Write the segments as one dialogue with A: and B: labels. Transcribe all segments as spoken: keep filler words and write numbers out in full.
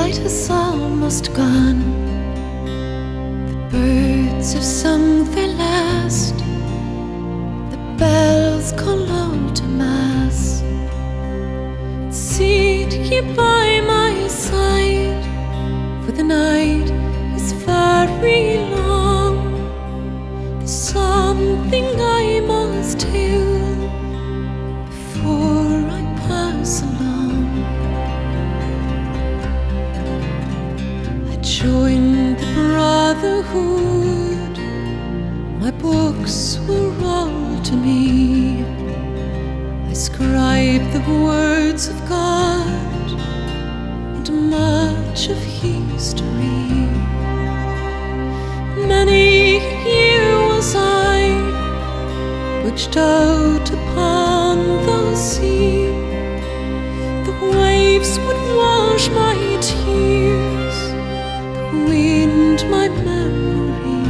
A: light is almost gone. The birds have sung their last. The bells call all to mass. Sit ye by my side, for the night is very long. There's something I must tell before I pass along. I joined the brotherhood, my books were all to me. I scribed the words of God and much of history. Many a year was I butched out upon the sea. The waves would wash my tears, the wind my memory.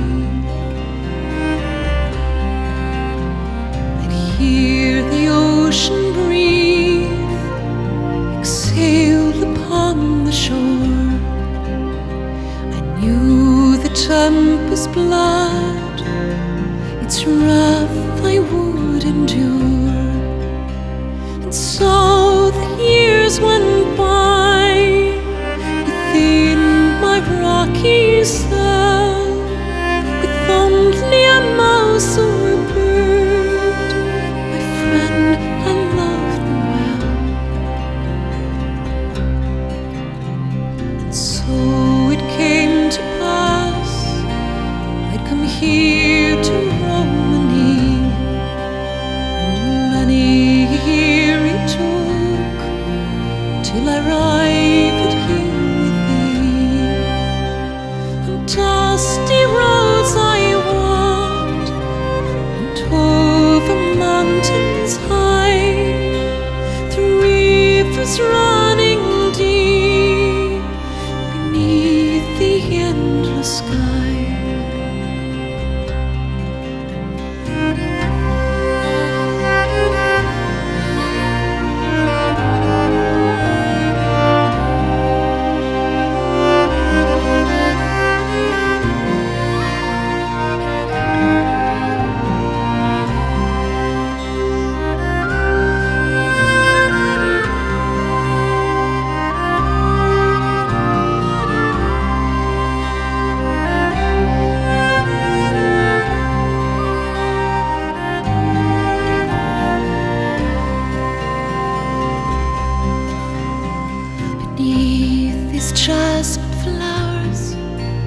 A: I'd hear the ocean breathe, exhale upon the shore. I knew the tempest's blood, its wrath I would endure. And so the years went by within my rocky cell, with only a mouse or a bird, my friend, I loved them well. And so it came to pass, I'd come here to Romany, and many a year it took till I arrived here with thee. On dusty roads I walked, and over mountains high, through rivers running deep, beneath the endless sky. Beneath these jasmine flowers,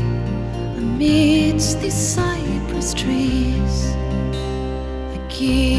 A: amidst these cypress trees, I give